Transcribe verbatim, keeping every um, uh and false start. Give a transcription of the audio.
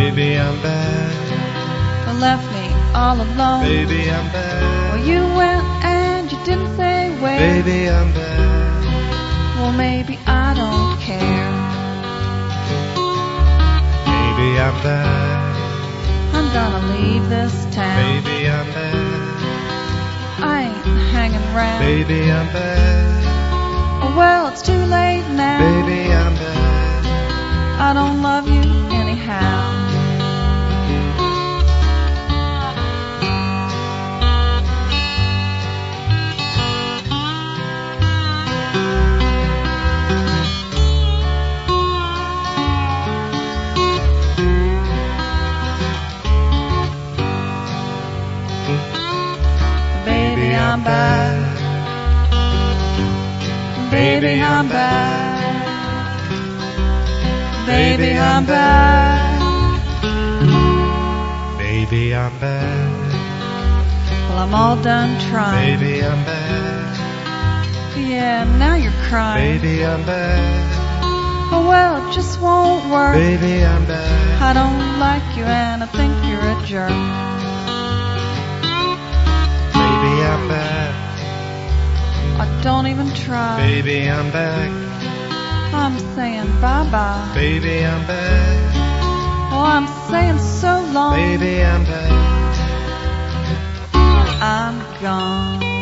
Baby, I'm back. You left me all alone. Baby, I'm back. Well, you went and you didn't say where. Baby, I'm back. Well, maybe I don't care. Baby, I'm back. I'm gonna leave this town. Baby, I'm back. I ain't hanging around. Baby, I'm back. Oh, well, it's too late now. Baby, I'm back. I don't love you anyhow. Baby, I'm back. Baby, I'm back. Baby, I'm back. Baby, I'm back. Well, I'm all done trying. Baby, I'm back. Yeah, now you're crying. Baby, I'm back. Oh, well, it just won't work. Baby, I'm back. I don't like you and I think you're a jerk. Baby, I'm back. I don't even try. Baby, I'm back. I'm saying bye-bye. Baby, I'm back. Oh, I'm saying so long. Baby, I'm back. I'm gone.